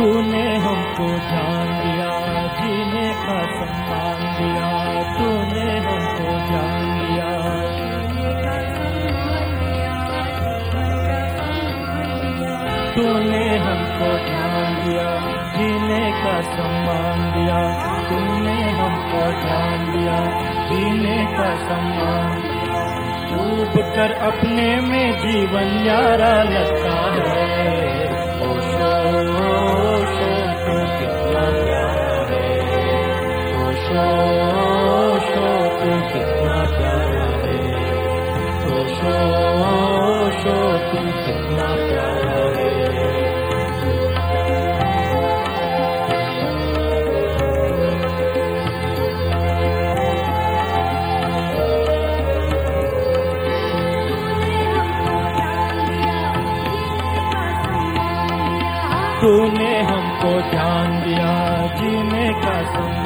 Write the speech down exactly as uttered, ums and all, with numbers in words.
तूने हमको ध्यान दिया, जीने का सम्मान दिया, तूने हमको ध्यान दिया, तूने हमको ध्यान दिया, जीने का सम्मान दिया, तूने हमको ध्यान दिया, जीने का सम्मान दिया। डूब कर अपने में जीवन न्यारा लगता है, ओशो ओशो तू कितना प्यारा है, ओशो ओशो तू कितना प्यारा है, ओशो ओशो तू कितना प्यारा है। तूने हमको ध्यान दिया, जीने का